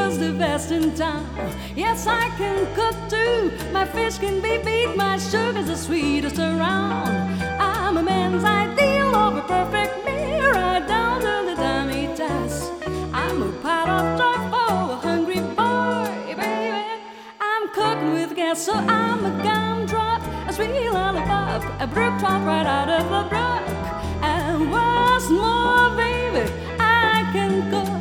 is the best in town. Yes, I can cook too. My fish can be beat, my sugar's the sweetest around. I'm a man's ideal of a perfect meal, right down to the time he tests. I'm a pot of joy for a hungry boy, baby. I'm cooking with gas, so I'm a gumdrop, a sweet lollipop, a brook trout right out of the brook. And what's more, baby, I can cook.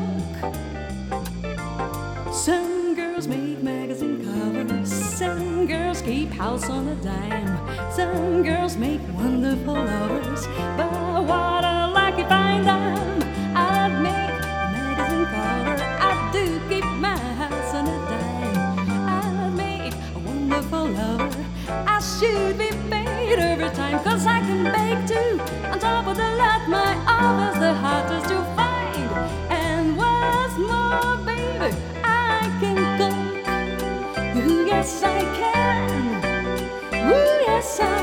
Some girls make magazine covers, some girls keep house on a dime, some girls make wonderful lovers, but what a lucky find I'm. I'd make a magazine cover, I do keep my house on a dime. I'd make a wonderful lover, I should be paid every time, 'cause I can bake too. On top of the lot, my oven's the hottest to find. And what's more, baby, I can cook. Ooh, yes, I can. Ooh, yes, I.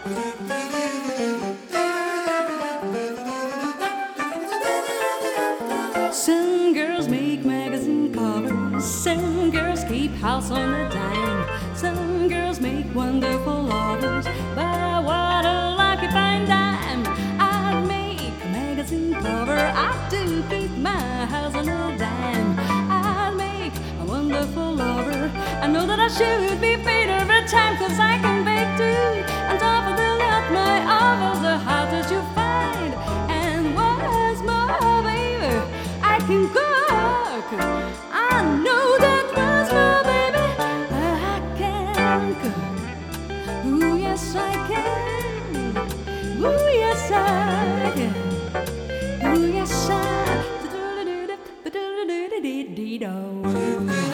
Some girls make magazine covers, some girls keep house on a dime, some girls make wonderful lovers, but what a lucky fine dime. I'd make a magazine cover, I do keep my house on a dime. I'd make a wonderful lover, I know that I should be paid every time, 'cause I can bake too. On top of the lot, my oven's the hottest you find. And what's more, baby, I can cook. I know that was more, baby, I can cook. Ooh, yes, I can. Ooh, yes, I can. Ooh, yes, I.